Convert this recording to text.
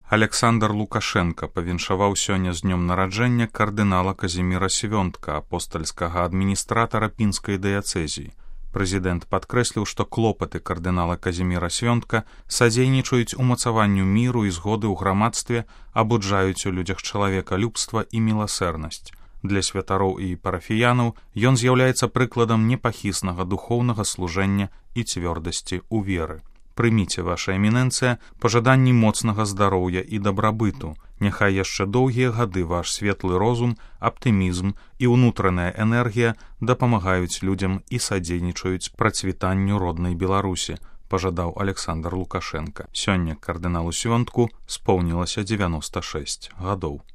Александр Лукашенко павіншаваў сёння з днём нараджэння кардынала Казіміра Свёнтка, апостальскага адміністратара пінскай дыяцэзіі. Прэзідэнт падкрэсліў, што клопаты кардынала Казіміра Свёнтка садзейнічаюць умацаванню міру і згоды ў грамадстве, абуджаюць у людзях чалавекалюбства і міласэрнасць. Для святароў і парафіянаў ён з'яўляецца прыкладам непахіснага духоўнага служэння і цвёрдасці ў веры. Прыміце, ваша эмінэнцыя, пажаданні моцнага здароўя і дабрабыту. Няхай яшчэ доўгія гады ваш светлы розум, аптымізм і ўнутраная энергія дапамагаюць людзям і садзейнічаюць працвітанню роднай Беларусі, пажадаў Александр Лукашенко. Сёння кардыналу Свёнтку споўнілася 96 гадоў.